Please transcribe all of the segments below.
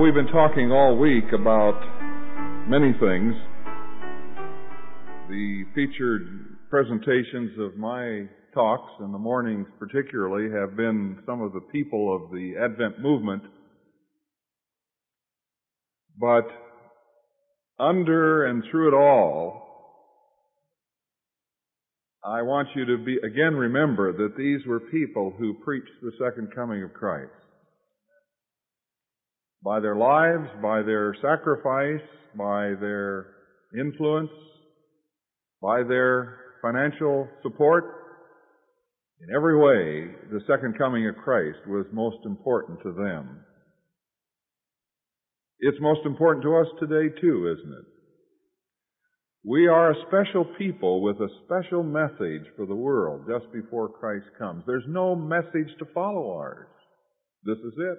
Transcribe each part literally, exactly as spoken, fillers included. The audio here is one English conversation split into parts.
we've been talking all week about many things. The featured presentations of my talks in the mornings particularly have been some of the people of the Advent movement. But under and through it all, I want you to be again remember that these were people who preached the second coming of Christ. By their lives, by their sacrifice, by their influence, by their financial support, in every way, the second coming of Christ was most important to them. It's most important to us today too, isn't it? We are a special people with a special message for the world just before Christ comes. There's no message to follow ours. This is it.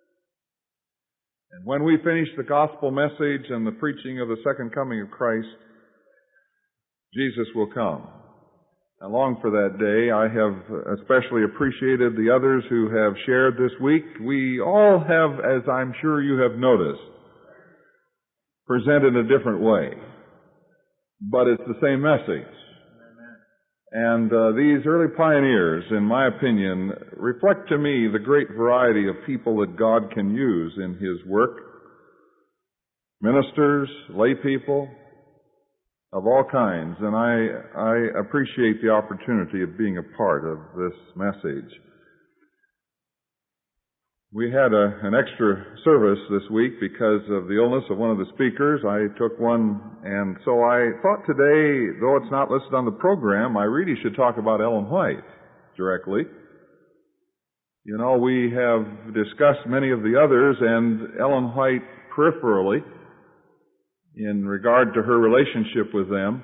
And when we finish the gospel message and the preaching of the second coming of Christ, Jesus will come. I long for that day. I have especially appreciated the others who have shared this week. We all have, as I'm sure you have noticed, presented a different way. But it's the same message. And uh, these early pioneers, in my opinion, reflect to me the great variety of people that God can use in His work. Ministers, lay people, of all kinds. And I, I appreciate the opportunity of being a part of this message. We had a, an extra service this week because of the illness of one of the speakers. I took one, and so I thought today, though it's not listed on the program, I really should talk about Ellen White directly. You know, we have discussed many of the others, and Ellen White peripherally, in regard to her relationship with them.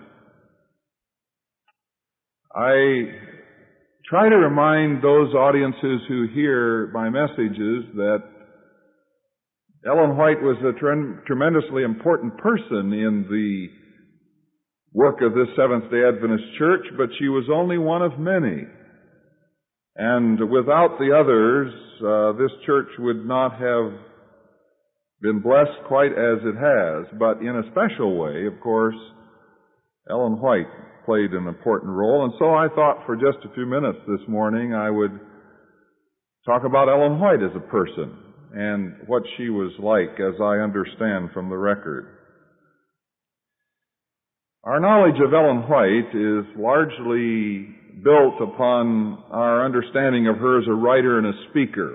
I try to remind those audiences who hear my messages that Ellen White was a tre- tremendously important person in the work of this Seventh-day Adventist Church, but she was only one of many. And without the others, uh, this church would not have been blessed quite as it has. But in a special way, of course, Ellen White played an important role. And so I thought for just a few minutes this morning I would talk about Ellen White as a person and what she was like as I understand from the record. Our knowledge of Ellen White is largely built upon our understanding of her as a writer and a speaker.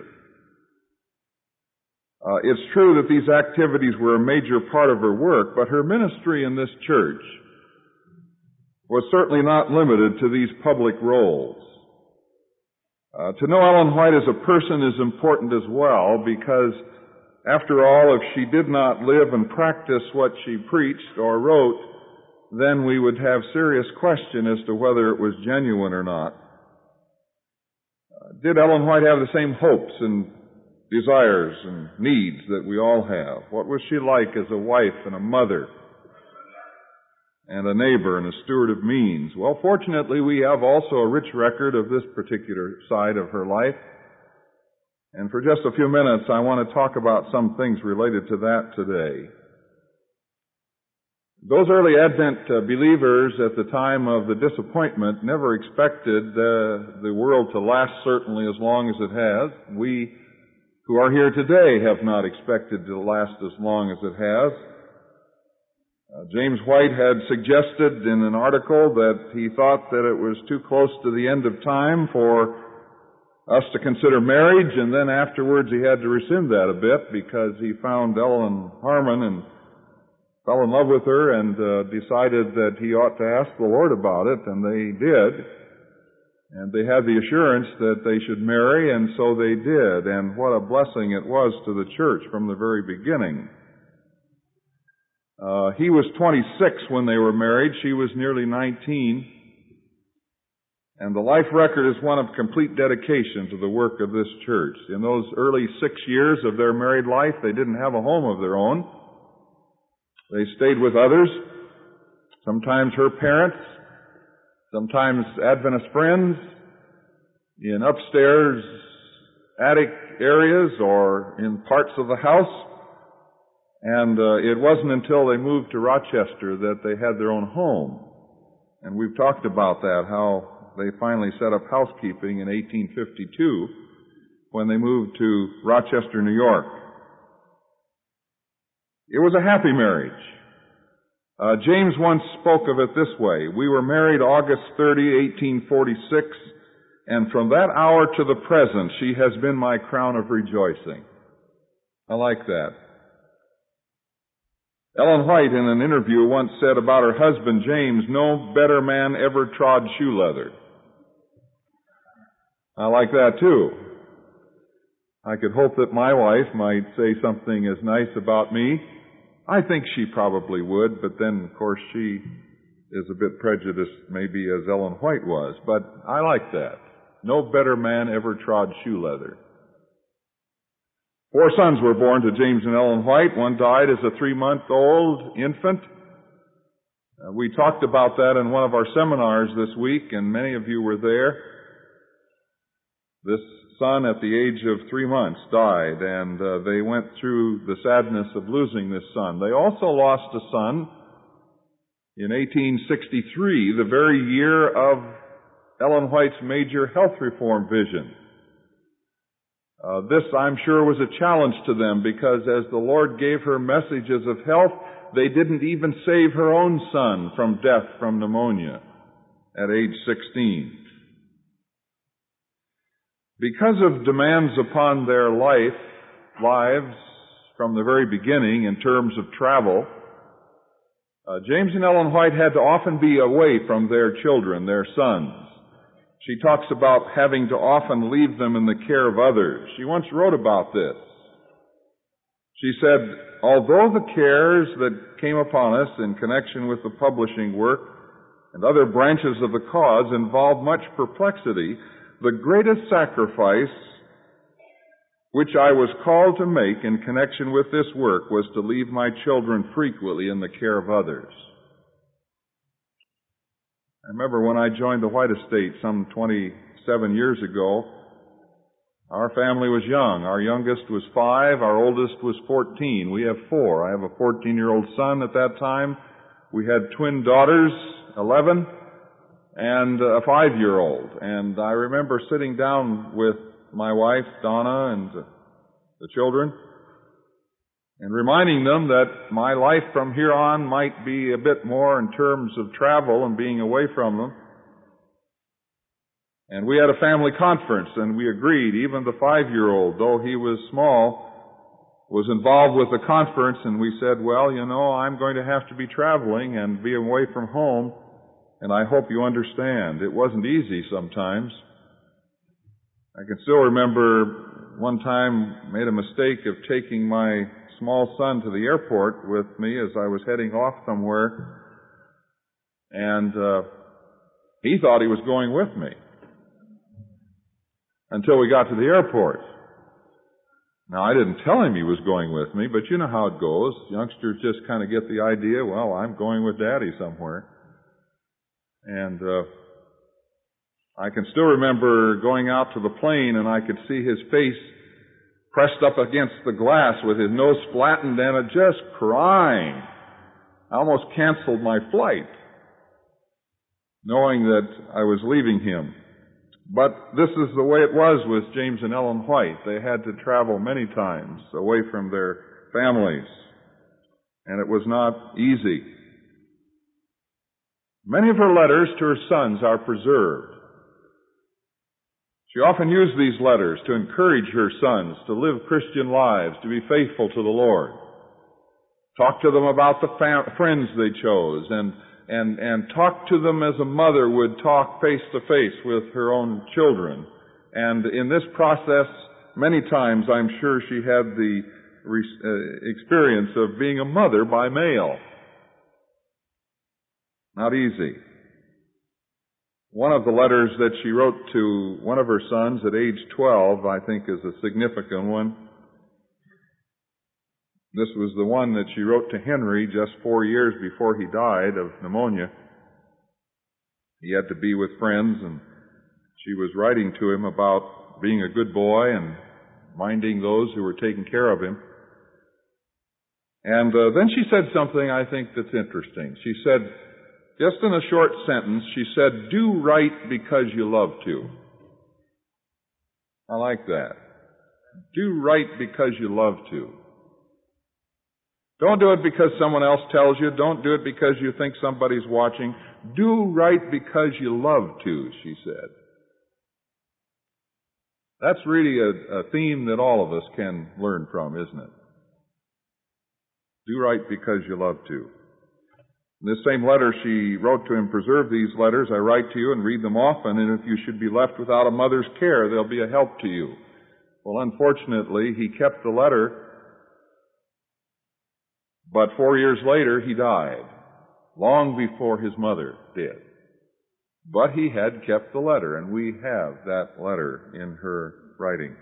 Uh, it's true that these activities were a major part of her work, but her ministry in this church was certainly not limited to these public roles. Uh, to know Ellen White as a person is important as well because, after all, if she did not live and practice what she preached or wrote, then we would have serious question as to whether it was genuine or not. Uh, did Ellen White have the same hopes and desires and needs that we all have? What was she like as a wife and a mother and a neighbor and a steward of means? Well, fortunately, we have also a rich record of this particular side of her life. And for just a few minutes, I want to talk about some things related to that today. Those early Advent uh, believers at the time of the disappointment never expected uh, the world to last certainly as long as it has. We who are here today have not expected to last as long as it has. Uh, James White had suggested in an article that he thought that it was too close to the end of time for us to consider marriage, and then afterwards he had to rescind that a bit because he found Ellen Harmon and fell in love with her and uh, decided that he ought to ask the Lord about it, and they did. And they had the assurance that they should marry, and so they did. And what a blessing it was to the church from the very beginning. Uh, he was twenty-six when they were married. She was nearly nineteen. And the life record is one of complete dedication to the work of this church. In those early six years of their married life, they didn't have a home of their own. They stayed with others, sometimes her parents, sometimes Adventist friends, in upstairs attic areas or in parts of the house And uh, it wasn't until they moved to Rochester that they had their own home. And we've talked about that, how they finally set up housekeeping in eighteen fifty-two when they moved to Rochester, New York. It was a happy marriage. Uh, James once spoke of it this way: we were married August thirtieth, eighteen forty-six, and from that hour to the present she has been my crown of rejoicing. I like that. Ellen White, in an interview, once said about her husband James, "No better man ever trod shoe leather." I like that too. I could hope that my wife might say something as nice about me. I think she probably would, but then, of course, she is a bit prejudiced, maybe as Ellen White was. But I like that. No better man ever trod shoe leather. Four sons were born to James and Ellen White. One died as a three-month-old infant. Uh, we talked about that in one of our seminars this week, and many of you were there. This son, at the age of three months, died, and uh, they went through the sadness of losing this son. They also lost a son in eighteen sixty-three, the very year of Ellen White's major health reform vision. Uh, this, I'm sure, was a challenge to them, because as the Lord gave her messages of health, they didn't even save her own son from death from pneumonia at age sixteen. Because of demands upon their life, lives from the very beginning in terms of travel, uh, James and Ellen White had to often be away from their children, their sons. She talks about having to often leave them in the care of others. She once wrote about this. She said, "Although the cares that came upon us in connection with the publishing work and other branches of the cause involved much perplexity, the greatest sacrifice which I was called to make in connection with this work was to leave my children frequently in the care of others." I remember when I joined the White Estate some twenty-seven years ago, our family was young. Our youngest was five, our oldest was fourteen. We have four. I have a fourteen-year-old son at that time. We had twin daughters, eleven, and a five-year-old. And I remember sitting down with my wife, Donna, and the children, and reminding them that my life from here on might be a bit more in terms of travel and being away from them. And we had a family conference, and we agreed, even the five-year-old, though he was small, was involved with the conference, and we said, well, you know, I'm going to have to be traveling and be away from home, and I hope you understand. It wasn't easy sometimes. I can still remember one time made a mistake of taking my small son to the airport with me as I was heading off somewhere, and uh, he thought he was going with me until we got to the airport. Now, I didn't tell him he was going with me, but you know how it goes. Youngsters just kind of get the idea, well, I'm going with Daddy somewhere. And uh, I can still remember going out to the plane, and I could see his face pressed up against the glass with his nose flattened and just crying. I almost canceled my flight, knowing that I was leaving him. But this is the way it was with James and Ellen White. They had to travel many times away from their families, and it was not easy. Many of her letters to her sons are preserved. She often used these letters to encourage her sons to live Christian lives, to be faithful to the Lord. Talk to them about the fam- friends they chose, and, and, and talk to them as a mother would talk face to face with her own children. And in this process, many times I'm sure she had the re- uh, experience of being a mother by mail. Not easy. One of the letters that she wrote to one of her sons at age twelve, I think, is a significant one. This was the one that she wrote to Henry just four years before he died of pneumonia. He had to be with friends, and she was writing to him about being a good boy and minding those who were taking care of him. And uh, then she said something I think that's interesting. She said, just in a short sentence, she said, do right because you love to. I like that. Do right because you love to. Don't do it because someone else tells you. Don't do it because you think somebody's watching. Do right because you love to, she said. That's really a, a theme that all of us can learn from, isn't it? Do right because you love to. In this same letter she wrote to him, preserve these letters I write to you and read them often, and if you should be left without a mother's care, they'll be a help to you. Well, unfortunately, he kept the letter, but four years later he died, long before his mother did. But he had kept the letter, and we have that letter in her writing.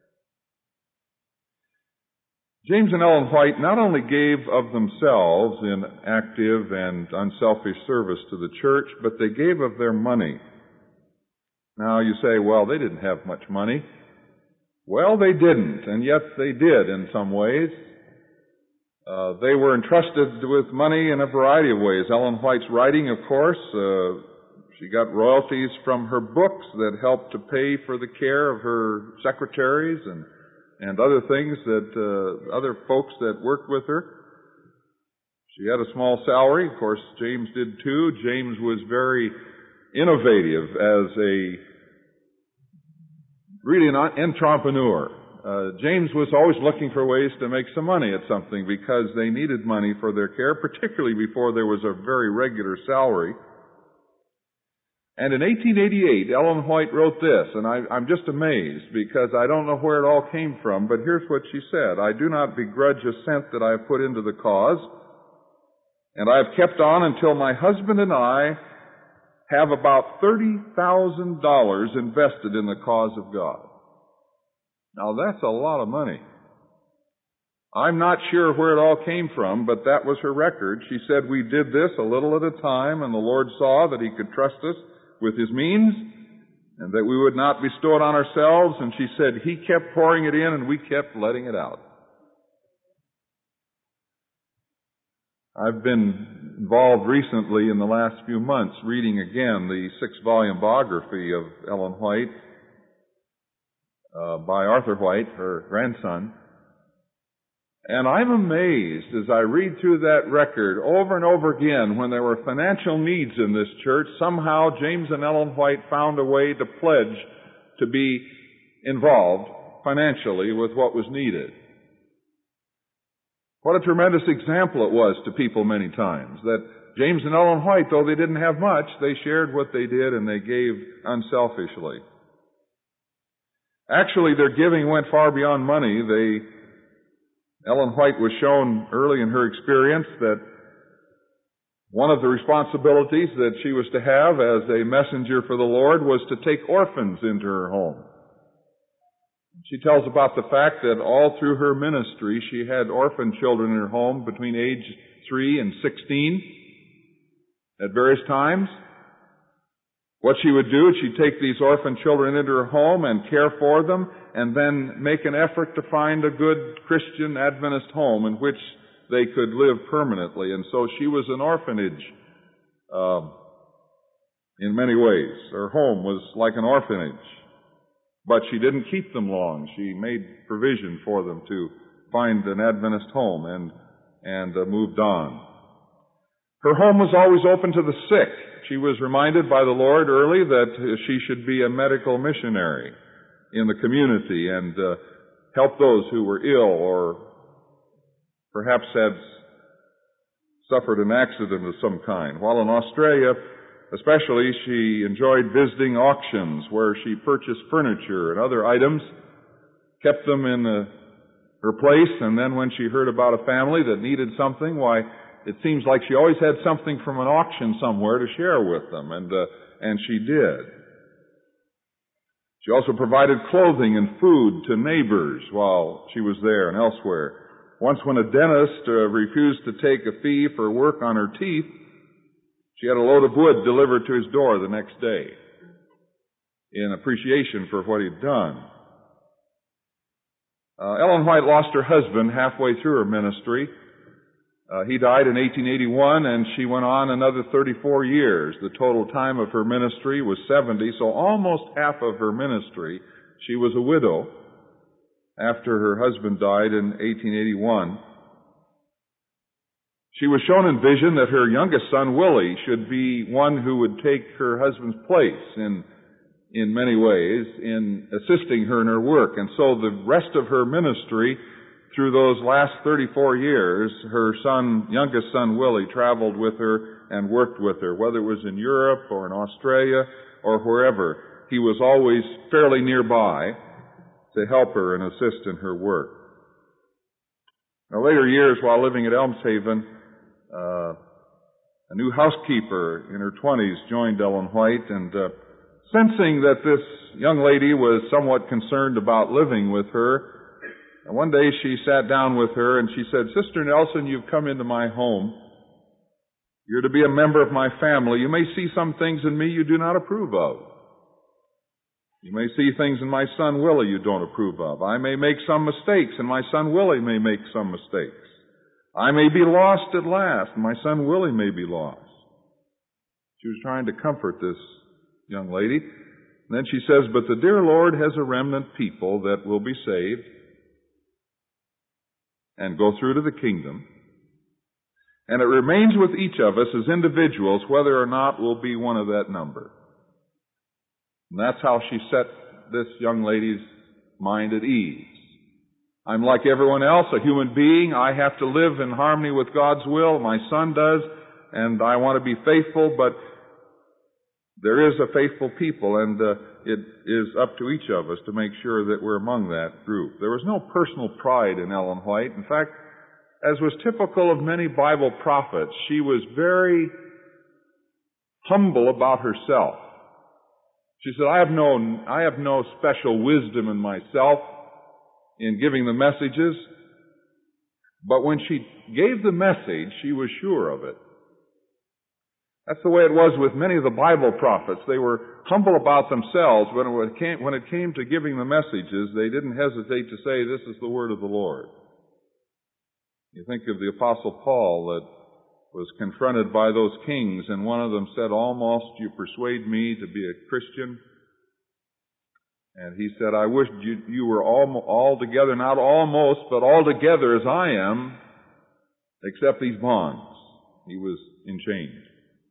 James and Ellen White not only gave of themselves in active and unselfish service to the church, but they gave of their money. Now you say, well, they didn't have much money. Well, they didn't, and yet they did in some ways. Uh, they were entrusted with money in a variety of ways. Ellen White's writing, of course, uh, she got royalties from her books that helped to pay for the care of her secretaries and and other things that, uh, other folks that worked with her. She had a small salary. Of course, James did too. James was very innovative as a, really an entrepreneur. Uh, James was always looking for ways to make some money at something because they needed money for their care, particularly before there was a very regular salary. And in eighteen eighty-eight, Ellen White wrote this, and I, I'm just amazed because I don't know where it all came from, but here's what she said. I do not begrudge a cent that I have put into the cause, and I have kept on until my husband and I have about thirty thousand dollars invested in the cause of God. Now that's a lot of money. I'm not sure where it all came from, but that was her record. She said we did this a little at a time, and the Lord saw that He could trust us with His means, and that we would not bestow it on ourselves, and she said He kept pouring it in and we kept letting it out. I've been involved recently in the last few months reading again the six-volume biography of Ellen White uh, by Arthur White, her grandson. And I'm amazed as I read through that record over and over again when there were financial needs in this church, somehow James and Ellen White found a way to pledge to be involved financially with what was needed. What a tremendous example it was to people many times, that James and Ellen White, though they didn't have much, they shared what they did and they gave unselfishly. Actually, their giving went far beyond money. They Ellen White was shown early in her experience that one of the responsibilities that she was to have as a messenger for the Lord was to take orphans into her home. She tells about the fact that all through her ministry she had orphan children in her home between age three and sixteen at various times. What she would do is she'd take these orphan children into her home and care for them, and then make an effort to find a good Christian Adventist home in which they could live permanently. And so she was an orphanage uh, in many ways. Her home was like an orphanage. But she didn't keep them long. She made provision for them to find an Adventist home and, and uh, moved on. Her home was always open to the sick. She was reminded by the Lord early that she should be a medical missionary in the community and uh, help those who were ill or perhaps had suffered an accident of some kind. While in Australia, especially, she enjoyed visiting auctions where she purchased furniture and other items, kept them in uh, her place, and then when she heard about a family that needed something, why, it seems like she always had something from an auction somewhere to share with them, and uh, and she did. She also provided clothing and food to neighbors while she was there and elsewhere. Once when a dentist uh, refused to take a fee for work on her teeth, she had a load of wood delivered to his door the next day in appreciation for what he'd done. Uh, Ellen White lost her husband halfway through her ministry, Uh, he died in eighteen eighty-one, and she went on another thirty-four years. The total time of her ministry was seventy, so almost half of her ministry she was a widow after her husband died in eighteen eighty-one. She was shown in vision that her youngest son, Willie, should be one who would take her husband's place in, in many ways in assisting her in her work. And so the rest of her ministry through those last thirty-four years, her son, youngest son, Willie, traveled with her and worked with her, whether it was in Europe or in Australia or wherever. He was always fairly nearby to help her and assist in her work. In later years, while living at Elmshaven, uh, a new housekeeper in her twenties joined Ellen White, and uh, sensing that this young lady was somewhat concerned about living with her, and one day she sat down with her and she said, "Sister Nelson, you've come into my home. You're to be a member of my family. You may see some things in me you do not approve of. You may see things in my son Willie you don't approve of. I may make some mistakes, and my son Willie may make some mistakes. I may be lost at last, and my son Willie may be lost." She was trying to comfort this young lady. And then she says, "But the dear Lord has a remnant people that will be saved and go through to the kingdom. And it remains with each of us as individuals whether or not we'll be one of that number." And that's how she set this young lady's mind at ease. I'm like everyone else, a human being. I have to live in harmony with God's will. My son does, and I want to be faithful, but there is a faithful people, and uh, it is up to each of us to make sure that we're among that group. There was no personal pride in Ellen White. In fact, as was typical of many Bible prophets, she was very humble about herself. She said, I have no, I have no special wisdom in myself in giving the messages, but when she gave the message, she was sure of it. That's the way it was with many of the Bible prophets. They were humble about themselves, but when it came, when it came to giving the messages, they didn't hesitate to say, "This is the word of the Lord." You think of the Apostle Paul that was confronted by those kings, and one of them said, "Almost you persuade me to be a Christian." And he said, "I wish you, you were all, all together, not almost, but altogether as I am, except these bonds." He was in chains.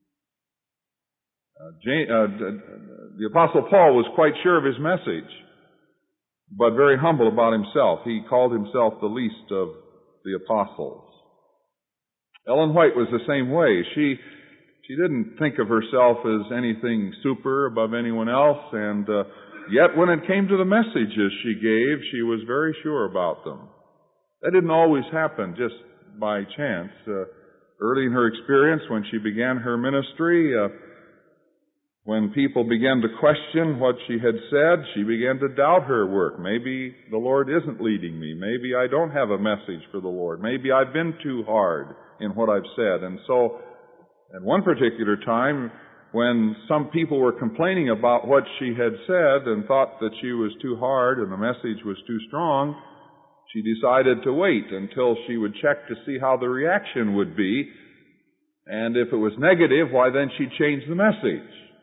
Uh, Jane, uh, the Apostle Paul was quite sure of his message, but very humble about himself. He called himself the least of the apostles. Ellen White was the same way. She she didn't think of herself as anything super above anyone else, and uh, yet when it came to the messages she gave, she was very sure about them. That didn't always happen just by chance. Uh, early in her experience, when she began her ministry, uh, when people began to question what she had said, she began to doubt her work. Maybe the Lord isn't leading me. Maybe I don't have a message for the Lord. Maybe I've been too hard in what I've said. And so, at one particular time, when some people were complaining about what she had said and thought that she was too hard and the message was too strong, she decided to wait until she would check to see how the reaction would be. And if it was negative, why then she'd change the message.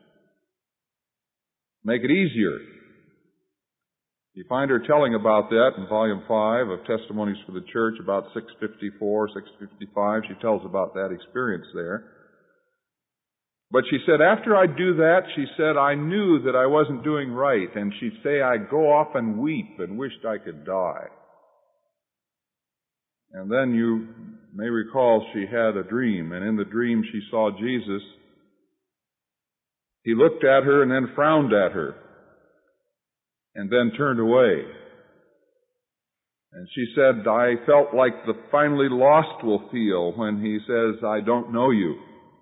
Make it easier. You find her telling about that in Volume five of Testimonies for the Church, about six fifty-four, six fifty-five. She tells about that experience there. But she said, after I'd do that, she said, I knew that I wasn't doing right. And she'd say, I'd go off and weep and wished I could die. And then you may recall she had a dream, and in the dream she saw Jesus. He looked at her and then frowned at her and then turned away. And she said, I felt like the finally lost will feel when he says, I don't know you.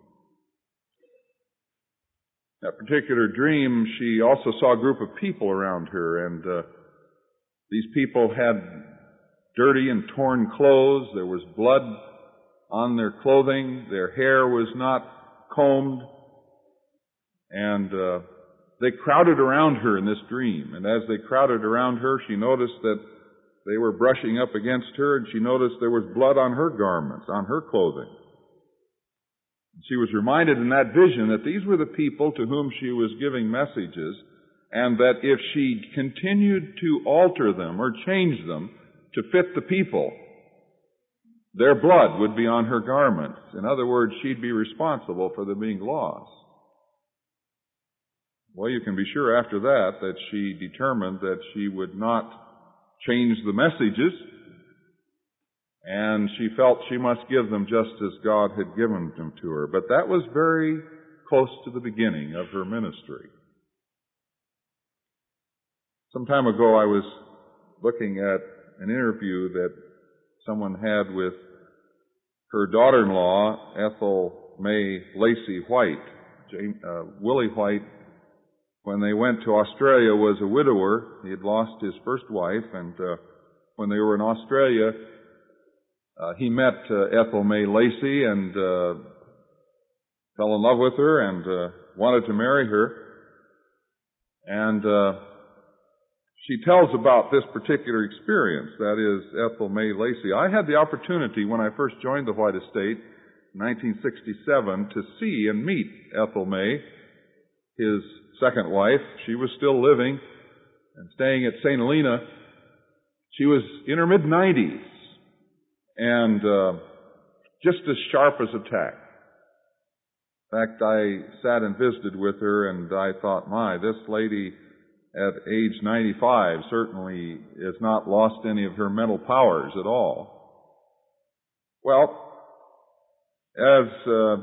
That particular dream, she also saw a group of people around her, and uh, these people had dirty and torn clothes. There was blood on their clothing. Their hair was not combed. And uh, they crowded around her in this dream. And as they crowded around her, she noticed that they were brushing up against her, and she noticed there was blood on her garments, on her clothing. She was reminded in that vision that these were the people to whom she was giving messages, and that if she continued to alter them or change them to fit the people, their blood would be on her garments. In other words, she'd be responsible for them being lost. Well, you can be sure after that that she determined that she would not change the messages, and she felt she must give them just as God had given them to her. But that was very close to the beginning of her ministry. Some time ago I was looking at an interview that someone had with her daughter-in-law, Ethel May Lacey White. Jane, uh, Willie White, when they went to Australia, was a widower. He had lost his first wife, and uh, when they were in Australia, uh, he met uh, Ethel May Lacey and uh, fell in love with her and uh, wanted to marry her. And uh, she tells about this particular experience, that is Ethel May Lacey. I had the opportunity when I first joined the White Estate in nineteen sixty-seven to see and meet Ethel May, his second wife. She was still living and staying at Saint Helena. She was in her mid-nineties and uh, just as sharp as a tack. In fact, I sat and visited with her, and I thought, my, this lady at age ninety-five certainly has not lost any of her mental powers at all. Well, as uh,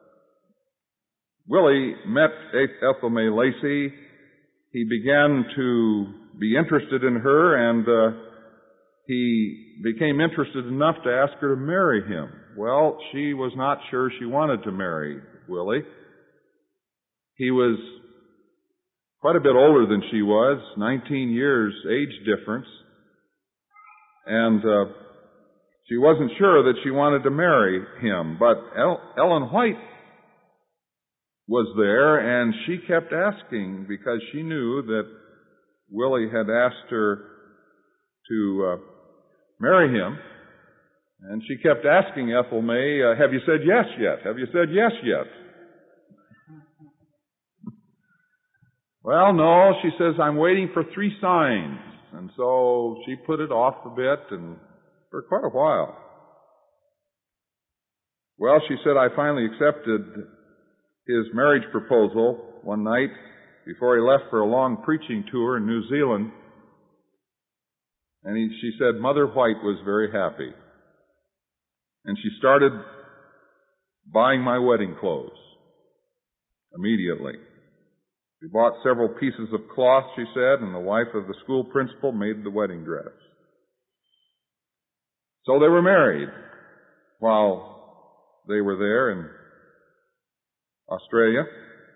Willie met Ethel May Lacey, he began to be interested in her, and uh, he became interested enough to ask her to marry him. Well, she was not sure she wanted to marry Willie. He was quite a bit older than she was, nineteen years age difference, and uh, she wasn't sure that she wanted to marry him. But El- Ellen White was there, and she kept asking because she knew that Willie had asked her to uh, marry him, and she kept asking Ethel May, uh, have you said yes yet? Have you said yes yet? Well, no, she says, I'm waiting for three signs. And so she put it off a bit, and for quite a while. Well, she said, I finally accepted his marriage proposal one night before he left for a long preaching tour in New Zealand. And he, she said, Mother White was very happy. And she started buying my wedding clothes immediately. We bought several pieces of cloth, she said, and the wife of the school principal made the wedding dress. So they were married while they were there in Australia.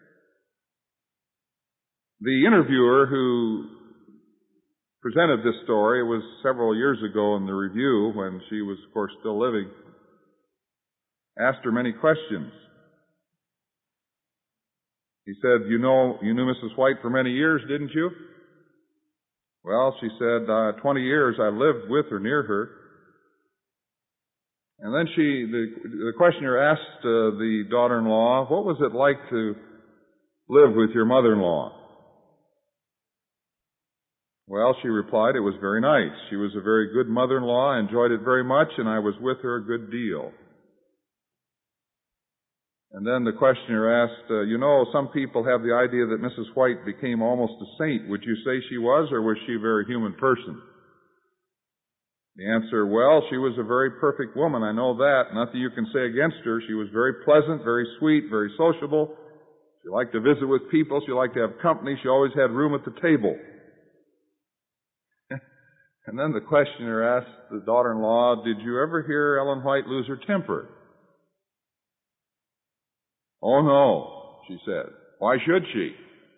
The interviewer who presented this story was several years ago in the Review, when she was, of course, still living, asked her many questions. He said, you know, you knew Missus White for many years, didn't you? Well, she said, uh, twenty years I lived with her, near her. And then she, the, the questioner asked uh, the daughter-in-law, what was it like to live with your mother-in-law? Well, she replied, it was very nice. She was a very good mother-in-law. I enjoyed it very much, and I was with her a good deal. And then the questioner asked, uh, you know, some people have the idea that Missus White became almost a saint. Would you say she was, or was she a very human person? The answer, well, she was a very perfect woman. I know that. Nothing you can say against her. She was very pleasant, very sweet, very sociable. She liked to visit with people. She liked to have company. She always had room at the table. And then the questioner asked the daughter-in-law, did you ever hear Ellen White lose her temper? Oh, no, she said. Why should she?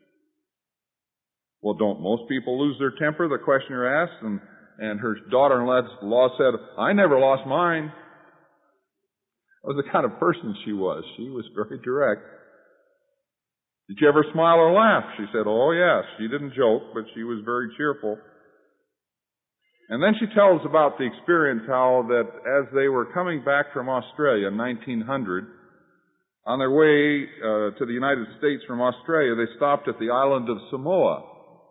Well, don't most people lose their temper? The questioner asked, and, and her daughter-in-law said, I never lost mine. That was the kind of person she was. She was very direct. Did you ever smile or laugh? She said, oh, yes. She didn't joke, but she was very cheerful. And then she tells about the experience how that as they were coming back from Australia in nineteen hundred, on their way uh, to the United States from Australia, they stopped at the island of Samoa.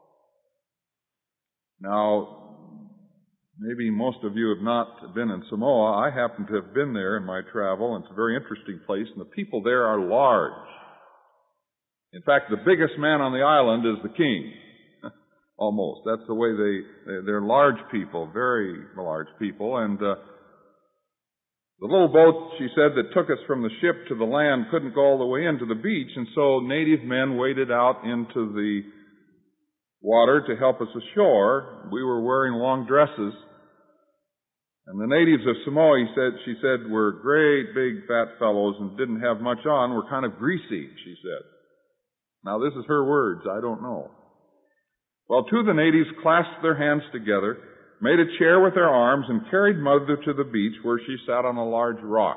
Now, maybe most of you have not been in Samoa. I happen to have been there in my travel, and it's a very interesting place, and the people there are large. In fact, the biggest man on the island is the king. Almost. That's the way they, they're large people, very large people, and uh, the little boat, she said, that took us from the ship to the land couldn't go all the way into the beach, and so native men waded out into the water to help us ashore. We were wearing long dresses, and the natives of Samoa, he said, she said, were great big fat fellows and didn't have much on, were kind of greasy, she said. Now this is her words, I don't know. Well, two of the natives clasped their hands together, made a chair with their arms, and carried Mother to the beach where she sat on a large rock.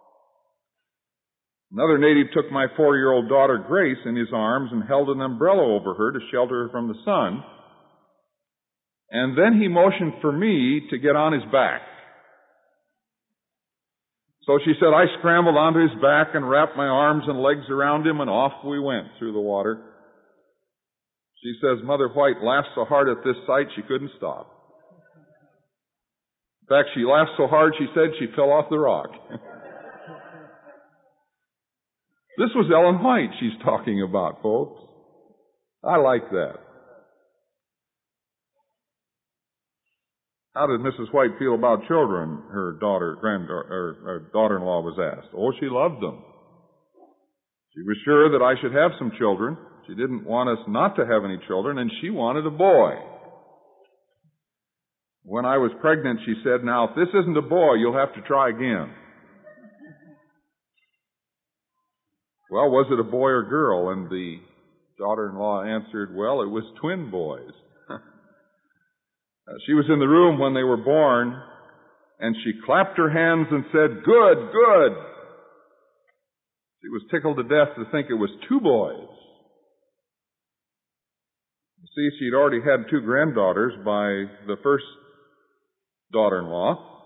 Another native took my four-year-old daughter Grace in his arms and held an umbrella over her to shelter her from the sun. And then he motioned for me to get on his back. So she said, I scrambled onto his back and wrapped my arms and legs around him, and off we went through the water. She says Mother White laughed so hard at this sight she couldn't stop. In fact, she laughed so hard she said she fell off the rock. This was Ellen White she's talking about, folks. I like that. How did Missus White feel about children? Her daughter, granddaughter, or, or daughter-in-law was asked. Oh, she loved them. She was sure that I should have some children. She didn't want us not to have any children, and she wanted a boy. When I was pregnant, she said, now, if this isn't a boy, you'll have to try again. Well, was it a boy or girl? And the daughter-in-law answered, well, it was twin boys. She was in the room when they were born, and she clapped her hands and said, good, good. She was tickled to death to think it was two boys. You see, she'd already had two granddaughters by the first daughter-in-law.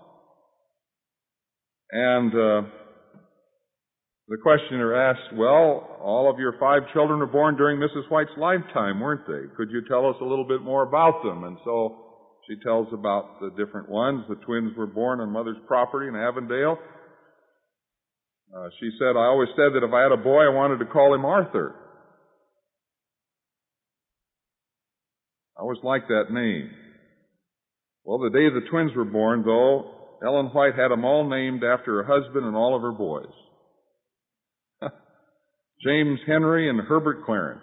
And uh, the questioner asked, well, all of your five children were born during Missus White's lifetime, weren't they? Could you tell us a little bit more about them? And so she tells about the different ones. The twins were born on Mother's property in Avondale. Uh, she said, I always said that if I had a boy, I wanted to call him Arthur. I always liked that name. Well, the day the twins were born, though, Ellen White had them all named after her husband and all of her boys. James Henry and Herbert Clarence.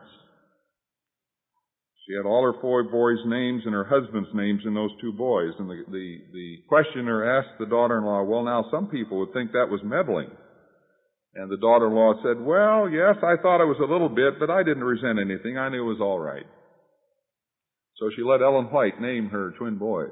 She had all her four boys' names and her husband's names in those two boys. And the, the, the questioner asked the daughter-in-law, well, now, some people would think that was meddling. And the daughter-in-law said, well, yes, I thought it was a little bit, but I didn't resent anything. I knew it was all right. So she let Ellen White name her twin boys.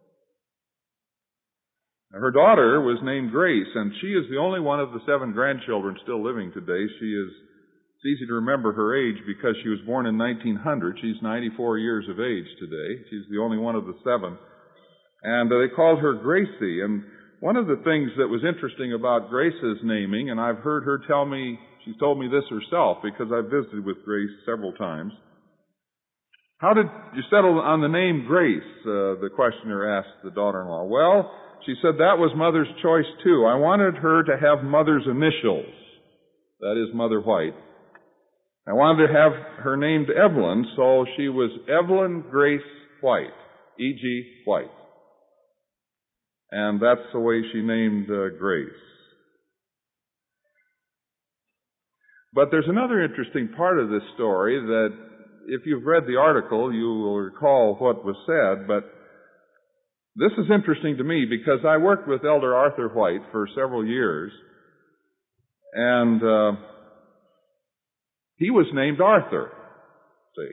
Now, her daughter was named Grace, and she is the only one of the seven grandchildren still living today. She is, it's easy to remember her age because she was born in nineteen hundred. She's ninety-four years of age today. She's the only one of the seven. And uh, they called her Gracie. And one of the things that was interesting about Grace's naming, and I've heard her tell me, she told me this herself because I've visited with Grace several times. How did you settle on the name Grace? Uh, the questioner asked the daughter-in-law. Well, she said that was Mother's choice too. I wanted her to have Mother's initials. That is Mother White. I wanted to have her named Evelyn, so she was Evelyn Grace White, E G White. And that's the way she named uh, Grace. But there's another interesting part of this story that if you've read the article, you will recall what was said, but this is interesting to me because I worked with Elder Arthur White for several years, and uh, he was named Arthur, see.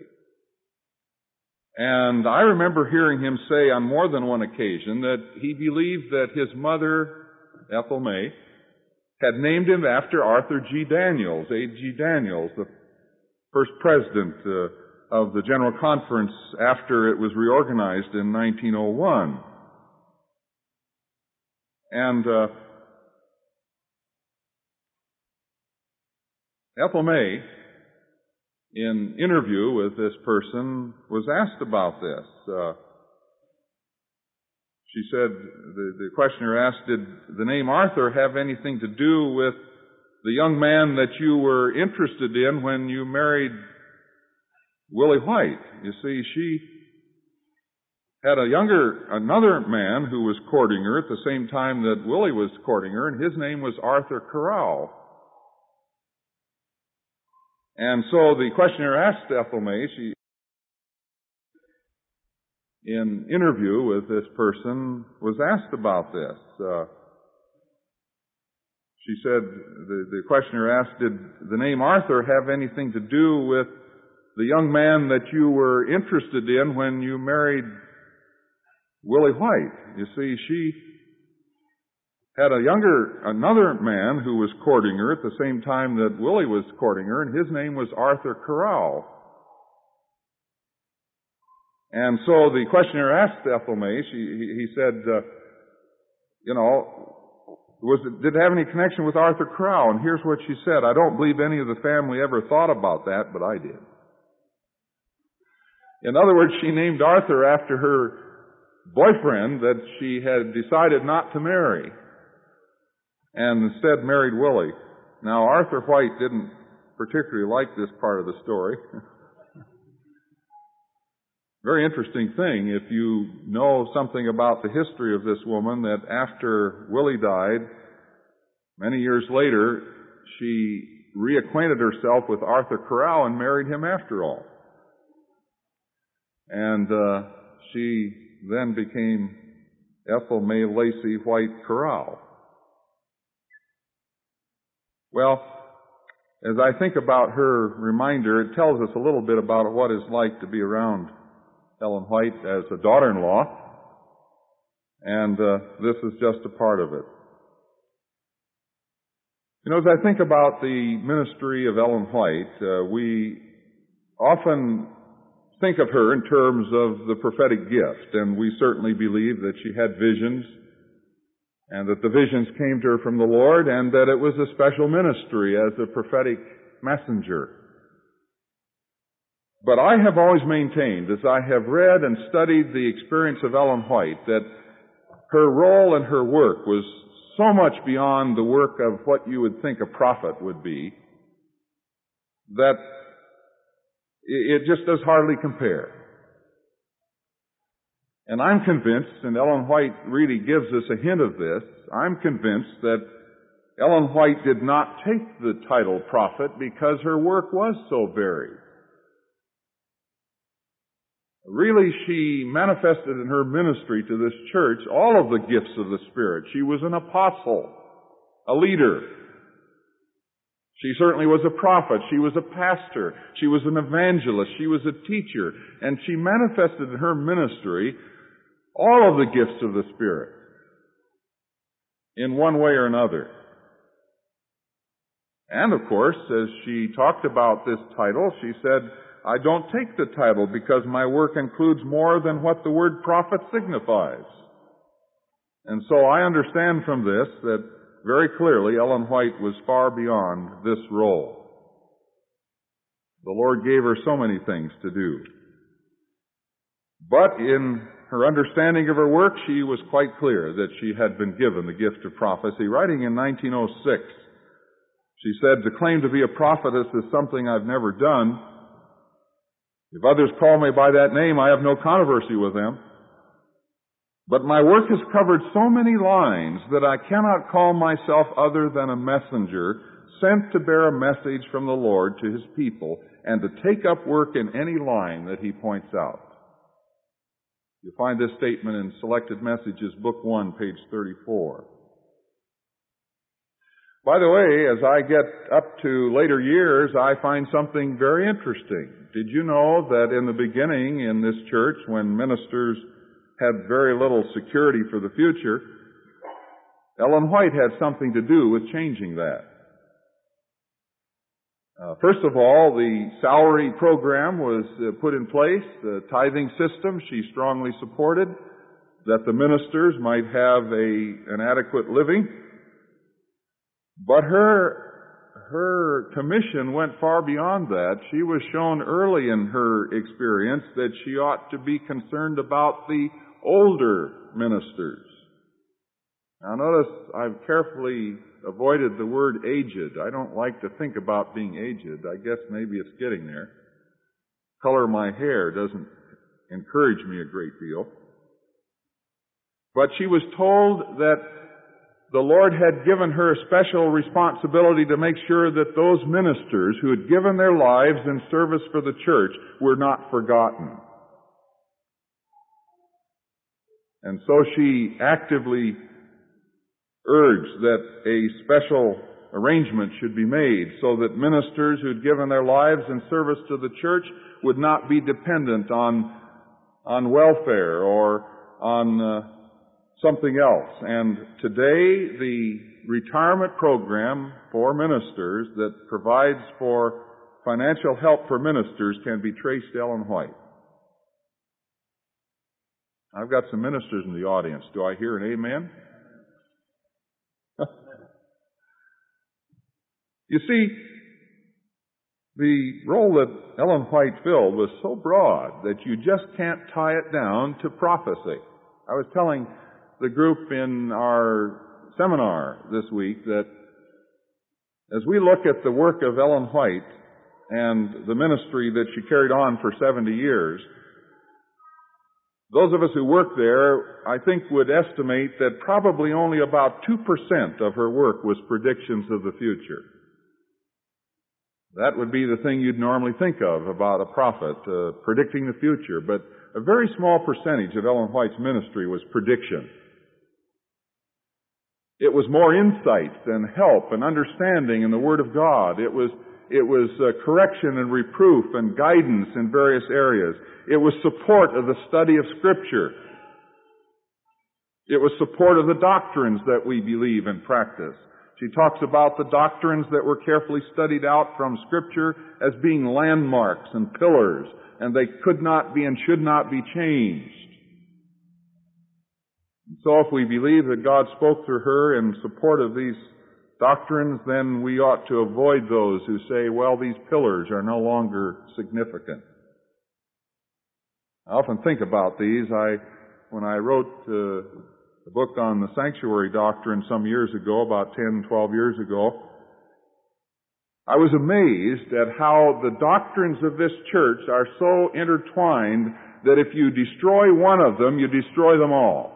And I remember hearing him say on more than one occasion that he believed that his mother, Ethel May, had named him after Arthur G. Daniels, A G. Daniels, the first president uh, of the General Conference after it was reorganized in nineteen oh one. And uh, Ethel May, in interview with this person, was asked about this. Uh, she said, the, the questioner asked, did the name Arthur have anything to do with the young man that you were interested in when you married Willie White? You see, she had a younger, another man who was courting her at the same time that Willie was courting her, and his name was Arthur Corral. And so the questioner asked Ethel May, she, in interview with this person, was asked about this. Uh, she said, the, the questioner asked, did the name Arthur have anything to do with the young man that you were interested in when you married Willie White? You see, she had a younger, another man who was courting her at the same time that Willie was courting her, and his name was Arthur Corral. And so the questioner asked Ethel May, she, he, he said, uh, you know, was it, did it have any connection with Arthur Corral? And here's what she said, I don't believe any of the family ever thought about that, but I did. In other words, she named Arthur after her boyfriend that she had decided not to marry, and instead married Willie. Now, Arthur White didn't particularly like this part of the story. Very interesting thing, if you know something about the history of this woman, that after Willie died, many years later, she reacquainted herself with Arthur Corral and married him after all. And uh, she then became Ethel May Lacey White Corral. Well, as I think about her reminder, it tells us a little bit about what it's like to be around Ellen White as a daughter-in-law, and uh, this is just a part of it. You know, as I think about the ministry of Ellen White, uh, we often think of her in terms of the prophetic gift, and we certainly believe that she had visions, and that the visions came to her from the Lord, and that it was a special ministry as a prophetic messenger. But I have always maintained, as I have read and studied the experience of Ellen White, that her role and her work was so much beyond the work of what you would think a prophet would be, that it just does hardly compare. And I'm convinced, and Ellen White really gives us a hint of this, I'm convinced that Ellen White did not take the title prophet because her work was so varied. Really, she manifested in her ministry to this church all of the gifts of the Spirit. She was an apostle, a leader. She certainly was a prophet. She was a pastor. She was an evangelist. She was a teacher. And she manifested in her ministry all of the gifts of the Spirit in one way or another. And of course, as she talked about this title, she said, I don't take the title because my work includes more than what the word prophet signifies. And so I understand from this that very clearly Ellen White was far beyond this role. The Lord gave her so many things to do. But in her understanding of her work, she was quite clear that she had been given the gift of prophecy. Writing in nineteen oh six, she said, to claim to be a prophetess is something I've never done. If others call me by that name, I have no controversy with them. But my work has covered so many lines that I cannot call myself other than a messenger sent to bear a message from the Lord to His people and to take up work in any line that He points out. You'll find this statement in Selected Messages, Book one, page thirty-four. By the way, as I get up to later years, I find something very interesting. Did you know that in the beginning in this church, when ministers had very little security for the future, Ellen White had something to do with changing that? Uh, first of all, the salary program was uh, put in place, the tithing system she strongly supported, that the ministers might have a, an adequate living. But her, her commission went far beyond that. She was shown early in her experience that she ought to be concerned about the older ministers. Now notice I've carefully avoided the word aged. I don't like to think about being aged. I guess maybe it's getting there. Color of my hair doesn't encourage me a great deal. But she was told that the Lord had given her a special responsibility to make sure that those ministers who had given their lives in service for the church were not forgotten. And so she actively urged that a special arrangement should be made so that ministers who had given their lives in service to the church would not be dependent on, on welfare or on uh, something else. And today, the retirement program for ministers that provides for financial help for ministers can be traced to Ellen White. I've got some ministers in the audience. Do I hear an amen? You see, the role that Ellen White filled was so broad that you just can't tie it down to prophecy. I was telling the group in our seminar this week that as we look at the work of Ellen White and the ministry that she carried on for seventy years, those of us who work there, I think, would estimate that probably only about two percent of her work was predictions of the future. That would be the thing you'd normally think of about a prophet, uh, predicting the future. But a very small percentage of Ellen White's ministry was prediction. It was more insight and help and understanding in the Word of God. It was, it was uh, correction and reproof and guidance in various areas. It was support of the study of Scripture. It was support of the doctrines that we believe and practice. She talks about the doctrines that were carefully studied out from Scripture as being landmarks and pillars, and they could not be and should not be changed. So if we believe that God spoke through her in support of these doctrines, then we ought to avoid those who say, well, these pillars are no longer significant. I often think about these. I, when I wrote uh, the book on the sanctuary doctrine some years ago, about ten, twelve years ago, I was amazed at how the doctrines of this church are so intertwined that if you destroy one of them, you destroy them all.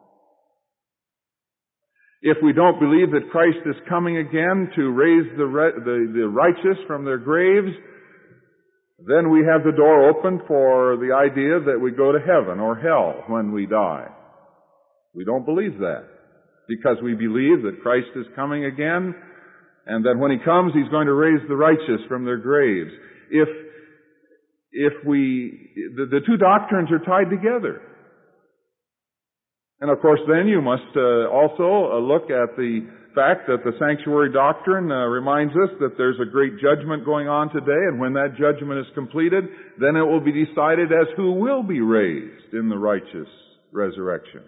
If we don't believe that Christ is coming again to raise the, the, the righteous from their graves, then we have the door open for the idea that we go to heaven or hell when we die. We don't believe that because we believe that Christ is coming again and that when He comes, He's going to raise the righteous from their graves. If, if we, the, the two doctrines are tied together. And of course then you must uh, also uh, look at the fact that the sanctuary doctrine uh, reminds us that there's a great judgment going on today, and when that judgment is completed, then it will be decided as who will be raised in the righteous resurrection.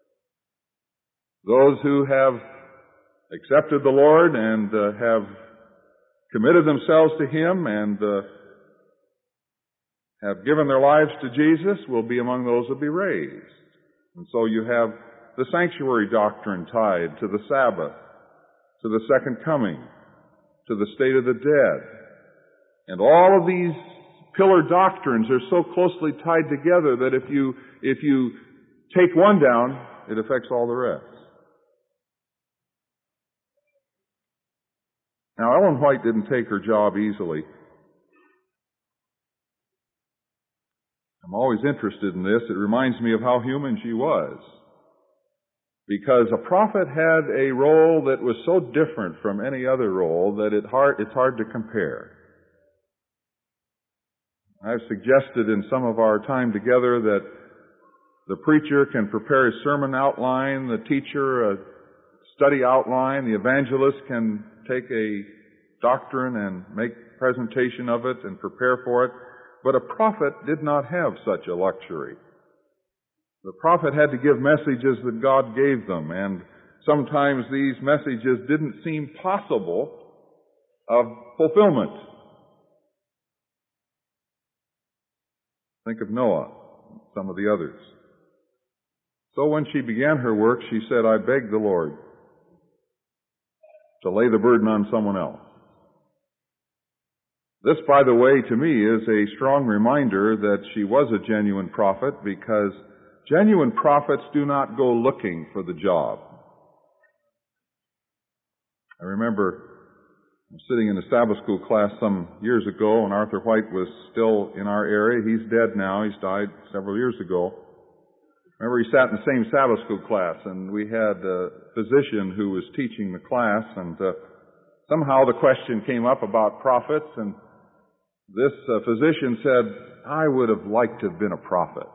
Those who have accepted the Lord and uh, have committed themselves to Him and uh, have given their lives to Jesus will be among those who will be raised. And so you have the sanctuary doctrine tied to the Sabbath, to the second coming, to the state of the dead. And all of these pillar doctrines are so closely tied together that if you, if you take one down, it affects all the rest. Now, Ellen White didn't take her job easily. I'm always interested in this. It reminds me of how human she was. Because a prophet had a role that was so different from any other role that it hard, it's hard to compare. I've suggested in some of our time together that the preacher can prepare his sermon outline, the teacher a study outline, the evangelist can take a doctrine and make presentation of it and prepare for it. But a prophet did not have such a luxury. The prophet had to give messages that God gave them, and sometimes these messages didn't seem possible of fulfillment. Think of Noah, some of the others. So when she began her work, she said, I beg the Lord to lay the burden on someone else. This, by the way, to me is a strong reminder that she was a genuine prophet, because genuine prophets do not go looking for the job. I remember sitting in a Sabbath school class some years ago, and Arthur White was still in our area. He's dead now. He's died several years ago. I remember he sat in the same Sabbath school class, and we had a physician who was teaching the class, and uh, somehow the question came up about prophets, and this uh, physician said, I would have liked to have been a prophet.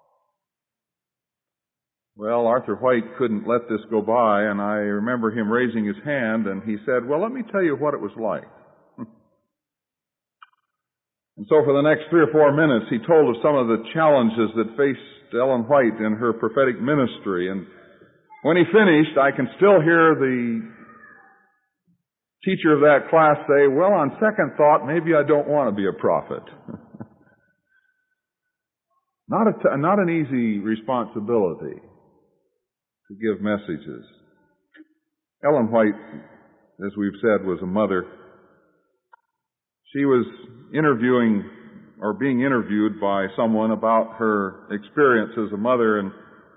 Well, Arthur White couldn't let this go by, and I remember him raising his hand, and he said, well, let me tell you what it was like. And so for the next three or four minutes, he told of some of the challenges that faced Ellen White in her prophetic ministry. And when he finished, I can still hear the teacher of that class say, well, on second thought, maybe I don't want to be a prophet. Not a t- not an easy responsibility to give messages. Ellen White, as we've said, was a mother. She was interviewing or being interviewed by someone about her experience as a mother, and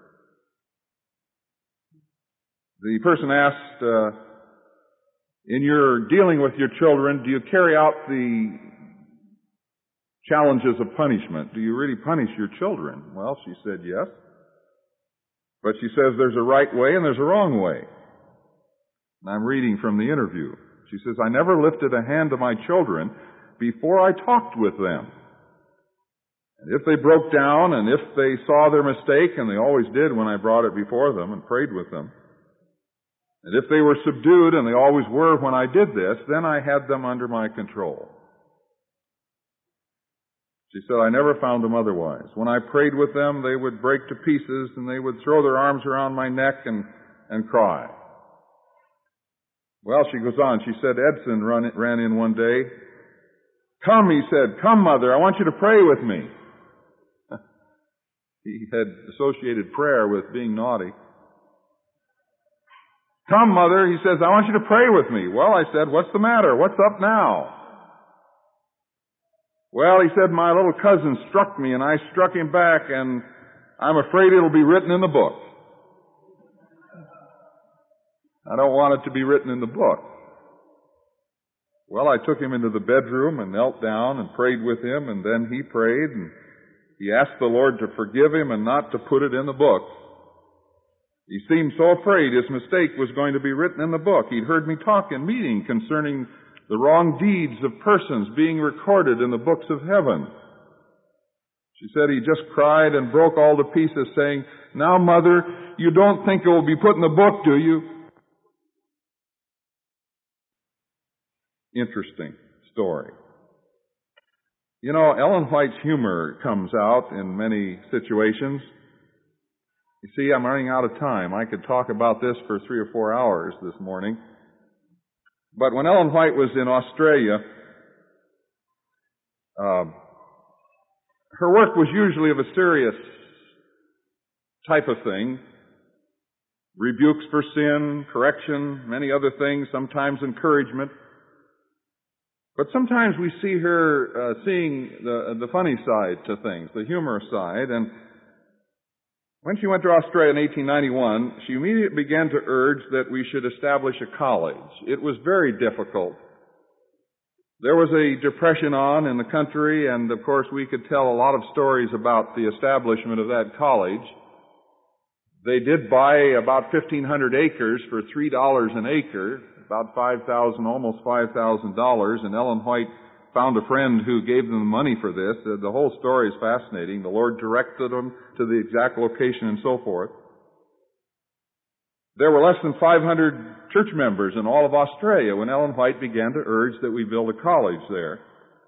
the person asked, uh, in your dealing with your children, do you carry out the challenges of punishment? Do you really punish your children? Well, she said yes. But she says there's a right way and there's a wrong way. And I'm reading from the interview. She says, I never lifted a hand to my children before I talked with them. And if they broke down and if they saw their mistake, and they always did when I brought it before them and prayed with them, and if they were subdued, and they always were when I did this, then I had them under my control. She said, I never found them otherwise. When I prayed with them, they would break to pieces, and they would throw their arms around my neck and, and cry. Well, she goes on. She said, Edson run, ran in one day. Come, he said, come, Mother, I want you to pray with me. He had associated prayer with being naughty. Come, Mother, he says, I want you to pray with me. Well, I said, what's the matter? What's up now? Well, he said, my little cousin struck me, and I struck him back, and I'm afraid it'll be written in the book. I don't want it to be written in the book. Well, I took him into the bedroom and knelt down and prayed with him, and then he prayed, and he asked the Lord to forgive him and not to put it in the book. He seemed so afraid his mistake was going to be written in the book. He'd heard me talk in meeting concerning the wrong deeds of persons being recorded in the books of heaven. She said he just cried and broke all to pieces, saying, now, Mother, you don't think it will be put in the book, do you? Interesting story. You know, Ellen White's humor comes out in many situations. You see, I'm running out of time. I could talk about this for three or four hours this morning. But when Ellen White was in Australia, uh, her work was usually of a serious type of thing. Rebukes for sin, correction, many other things, sometimes encouragement. But sometimes we see her uh, seeing the, the funny side to things, the humorous side. And when she went to Australia in eighteen ninety-one, she immediately began to urge that we should establish a college. It was very difficult. There was a depression on in the country, and of course we could tell a lot of stories about the establishment of that college. They did buy about fifteen hundred acres for three dollars an acre, about five thousand dollars, almost five thousand dollars, and Ellen White found a friend who gave them the money for this. The whole story is fascinating. The Lord directed them to the exact location and so forth. There were less than five hundred church members in all of Australia when Ellen White began to urge that we build a college there.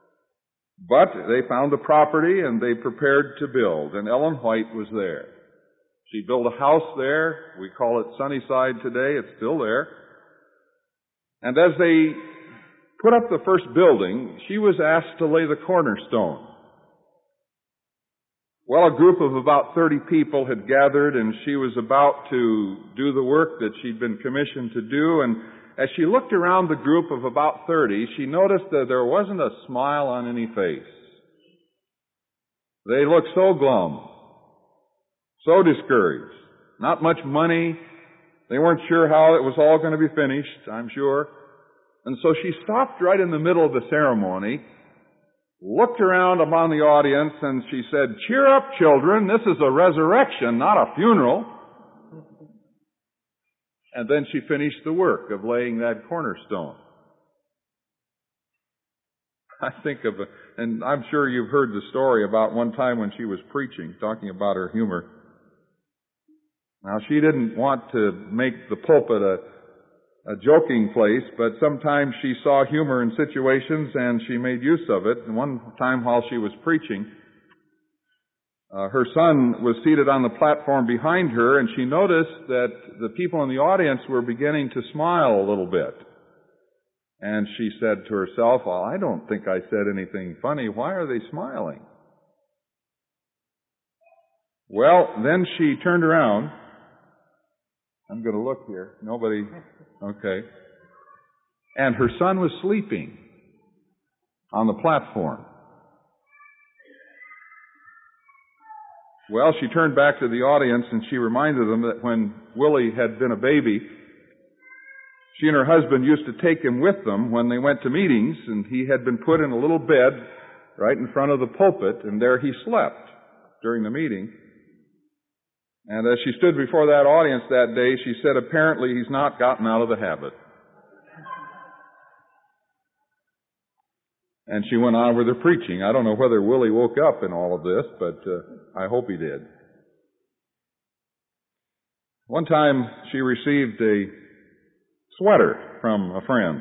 But they found the property and they prepared to build, and Ellen White was there. She built a house there. We call it Sunnyside today. It's still there. And as they put up the first building, she was asked to lay the cornerstone. Well, a group of about thirty people had gathered, and she was about to do the work that she'd been commissioned to do. And as she looked around the group of about thirty, she noticed that there wasn't a smile on any face. They looked so glum, so discouraged. Not much money. They weren't sure how it was all going to be finished, I'm sure. And so she stopped right in the middle of the ceremony, looked around among the audience, and she said, "Cheer up, children. This is a resurrection, not a funeral." And then she finished the work of laying that cornerstone. I think of, a, and I'm sure you've heard the story about one time when she was preaching, talking about her humor. Now, she didn't want to make the pulpit a, a joking place, but sometimes she saw humor in situations and she made use of it. And one time while she was preaching, uh, her son was seated on the platform behind her, and she noticed that the people in the audience were beginning to smile a little bit. And she said to herself, "Well, I don't think I said anything funny. Why are they smiling?" Well, then she turned around. I'm going to look here. Nobody. Okay. And her son was sleeping on the platform. Well, she turned back to the audience and she reminded them that when Willie had been a baby, she and her husband used to take him with them when they went to meetings, and he had been put in a little bed right in front of the pulpit, and there he slept during the meeting. And as she stood before that audience that day, she said, apparently he's not gotten out of the habit. And she went on with her preaching. I don't know whether Willie woke up in all of this, but uh, I hope he did. One time she received a sweater from a friend.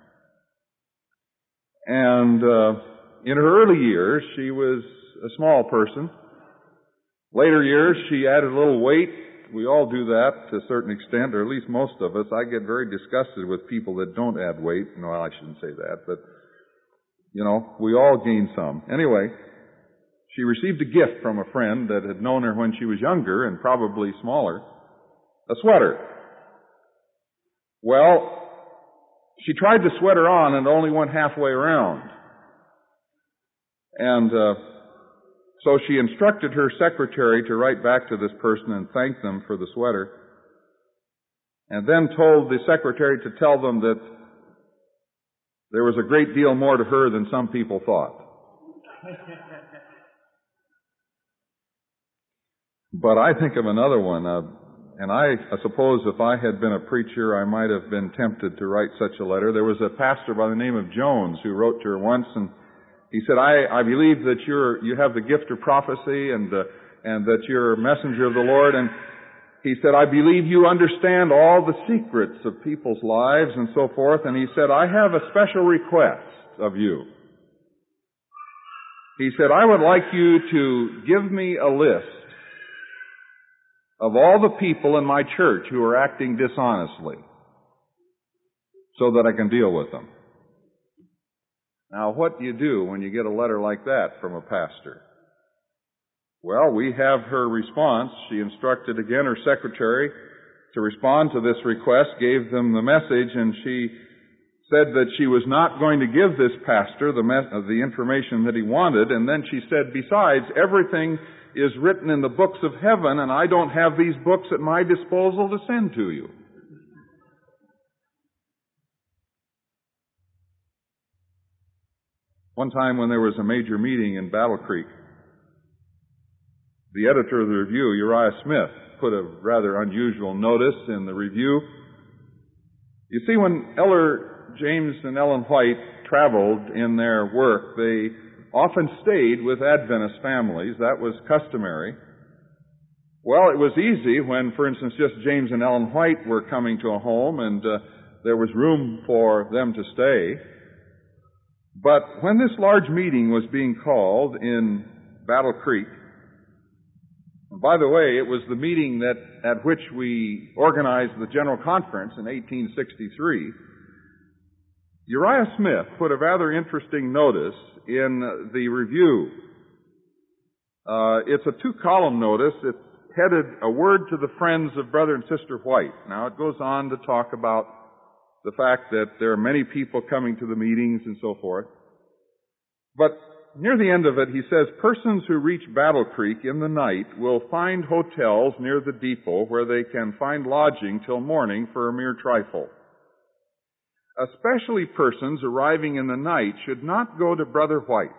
And uh, in her early years, she was a small person. Later years, she added a little weight. We all do that to a certain extent, or at least most of us. I get very disgusted with people that don't add weight. No, I shouldn't say that, but, you know, we all gain some. Anyway, she received a gift from a friend that had known her when she was younger and probably smaller, a sweater. Well, she tried the sweater on and only went halfway around. And uh, so she instructed her secretary to write back to this person and thank them for the sweater, and then told the secretary to tell them that there was a great deal more to her than some people thought. But I think of another one, uh, and I, I suppose if I had been a preacher, I might have been tempted to write such a letter. There was a pastor by the name of Jones who wrote to her once, and he said, I, I believe that you're, you have the gift of prophecy and, uh, and that you're a messenger of the Lord. And he said, I believe you understand all the secrets of people's lives and so forth. And he said, I have a special request of you. He said, I would like you to give me a list of all the people in my church who are acting dishonestly so that I can deal with them. Now, what do you do when you get a letter like that from a pastor? Well, we have her response. She instructed again her secretary to respond to this request, gave them the message, and she said that she was not going to give this pastor the, me- the information that he wanted, and then she said, besides, everything is written in the books of heaven, and I don't have these books at my disposal to send to you. One time when there was a major meeting in Battle Creek, the editor of the review, Uriah Smith, put a rather unusual notice in the review. You see, when Elder James and Ellen White traveled in their work, they often stayed with Adventist families. That was customary. Well, it was easy when, for instance, just James and Ellen White were coming to a home and uh, there was room for them to stay. But when this large meeting was being called in Battle Creek, And by the way, it was the meeting that at which we organized the General Conference in eighteen sixty-three. Uriah Smith put a rather interesting notice in the review. Uh, it's a two-column notice. It's headed "A Word to the Friends of Brother and Sister White." Now, it goes on to talk about the fact that there are many people coming to the meetings and so forth. But near the end of it, he says, persons who reach Battle Creek in the night will find hotels near the depot where they can find lodging till morning for a mere trifle. Especially persons arriving in the night should not go to Brother White's.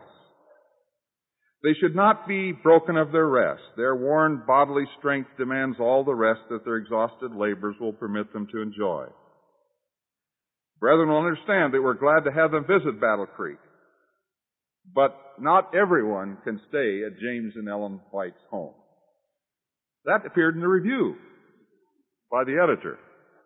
They should not be broken of their rest. Their worn bodily strength demands all the rest that their exhausted labors will permit them to enjoy. Brethren will understand that we're glad to have them visit Battle Creek. But not everyone can stay at James and Ellen White's home. That appeared in the review by the editor.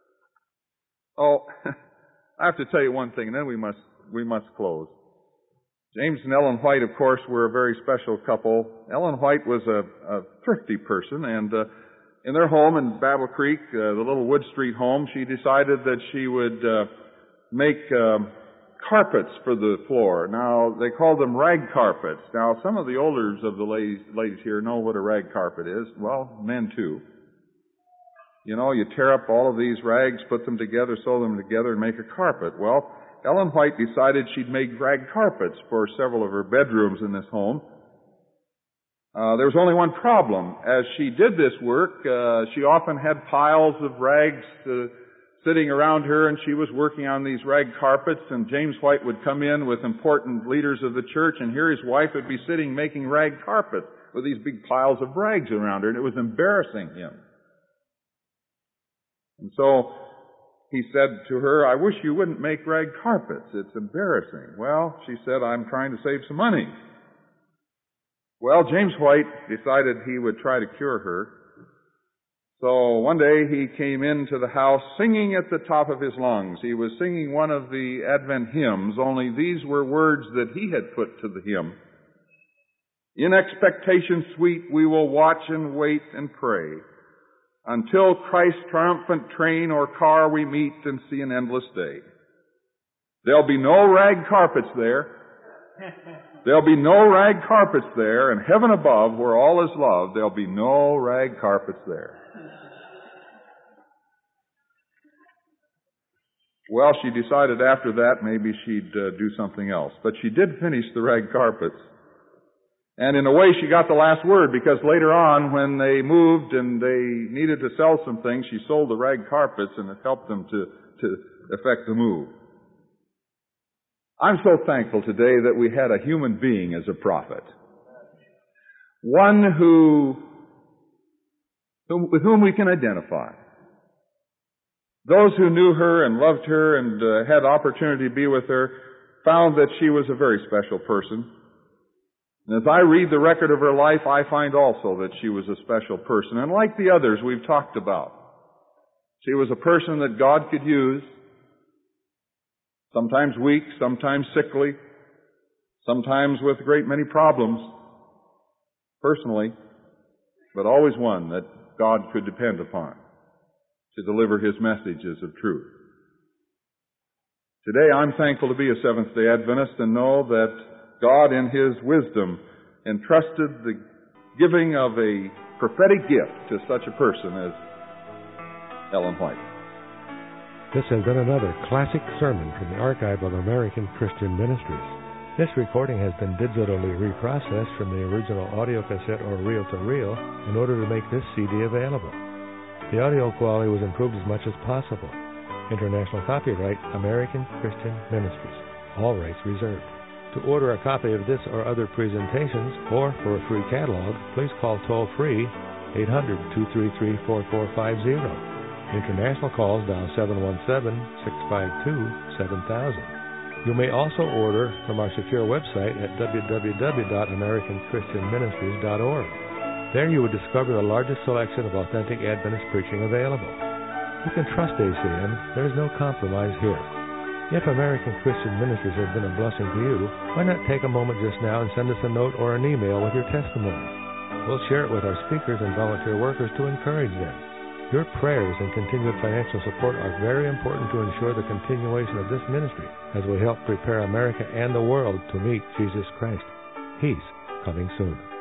Oh, I have to tell you one thing, and then we must we must close. James and Ellen White, of course, were a very special couple. Ellen White was a, a thrifty person, and uh, in their home in Battle Creek, uh, the little Wood Street home, she decided that she would uh, make um, carpets for the floor. Now, they called them rag carpets. Now, some of the olders of the ladies, ladies here know what a rag carpet is. Well, men too. You know, you tear up all of these rags, put them together, sew them together, and make a carpet. Well, Ellen White decided she'd make rag carpets for several of her bedrooms in this home. Uh, there was only one problem. As she did this work, uh, she often had piles of rags uh, sitting around her, and she was working on these rag carpets, and James White would come in with important leaders of the church, and here his wife would be sitting making rag carpets with these big piles of rags around her, and it was embarrassing him. And so he said to her, "I wish you wouldn't make rag carpets. It's embarrassing." Well, she said, "I'm trying to save some money." Well, James White decided he would try to cure her. So one day he came into the house singing at the top of his lungs. He was singing one of the Advent hymns, only these were words that he had put to the hymn. "In expectation sweet we will watch and wait and pray, until Christ's triumphant train or car we meet and see an endless day. There'll be no rag carpets there. There'll be no rag carpets there, and heaven above, where all is love, there'll be no rag carpets there." Well, she decided after that maybe she'd uh, do something else. But she did finish the rag carpets. And in a way, she got the last word, because later on, when they moved and they needed to sell some things, she sold the rag carpets, and it helped them to, to effect the move. I'm so thankful today that we had a human being as a prophet. One who, who with whom we can identify. Those who knew her and loved her and uh, had opportunity to be with her found that she was a very special person. And as I read the record of her life, I find also that she was a special person. And like the others we've talked about, she was a person that God could use, sometimes weak, sometimes sickly, sometimes with a great many problems, personally, but always one that God could depend upon to deliver His messages of truth. Today I'm thankful to be a Seventh-day Adventist and know that God in His wisdom entrusted the giving of a prophetic gift to such a person as Ellen White. This has been another classic sermon from the archive of American Christian Ministries. This recording has been digitally reprocessed from the original audio cassette or reel-to-reel in order to make this C D available. The audio quality was improved as much as possible. International copyright, American Christian Ministries. All rights reserved. To order a copy of this or other presentations, or for a free catalog, please call toll-free eight hundred, two three three, four four five zero. International calls dial seven one seven, six five two, seven thousand. You may also order from our secure website at w w w dot american christian ministries dot org. There you would discover the largest selection of authentic Adventist preaching available. You can trust A C M. There is no compromise here. If American Christian Ministries has been a blessing to you, why not take a moment just now and send us a note or an email with your testimony? We'll share it with our speakers and volunteer workers to encourage them. Your prayers and continued financial support are very important to ensure the continuation of this ministry as we help prepare America and the world to meet Jesus Christ. He's coming soon.